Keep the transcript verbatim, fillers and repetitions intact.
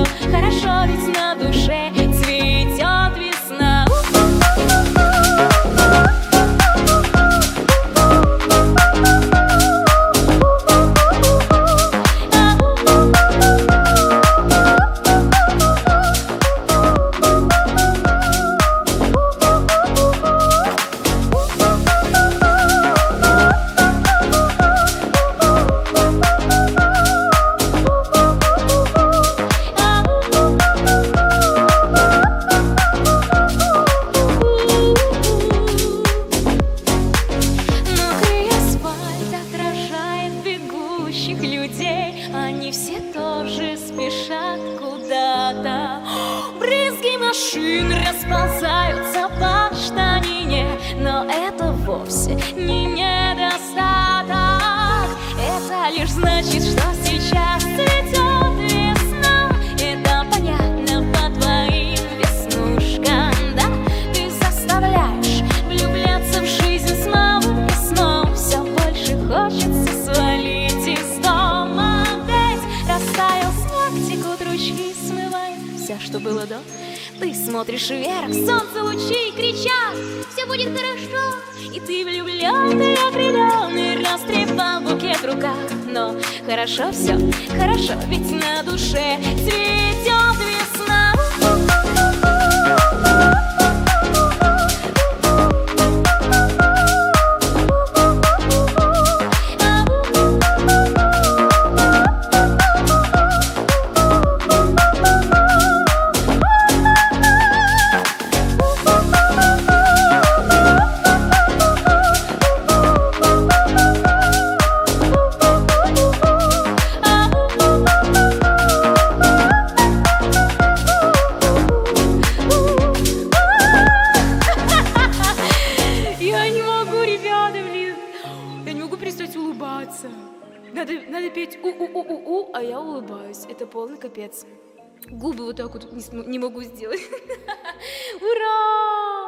хорошо, ведь на душе цветет весна. Людей, они все тоже спешат куда-то. Брызги машин расползаются по штанине, но это вовсе не недостаток. Это лишь значит, что сейчас цветет весна. Это понятно по твоим веснушкам, да? Ты заставляешь влюбляться в жизнь снова и снова. Все больше хочется свалить из дома. Ведь растаял снег, текут ручьи, смывая все, что было до. Ты смотришь вверх, солнце лучи кричат: все будет хорошо. И ты влюбленный, окрыленный, растрепал букет в руках. Но хорошо все, хорошо, ведь на душе цветет весна. Перестать улыбаться. Надо, надо петь у-у-у-у-у, а я улыбаюсь. Это полный капец. Губы вот так вот не, не могу сделать. Ура!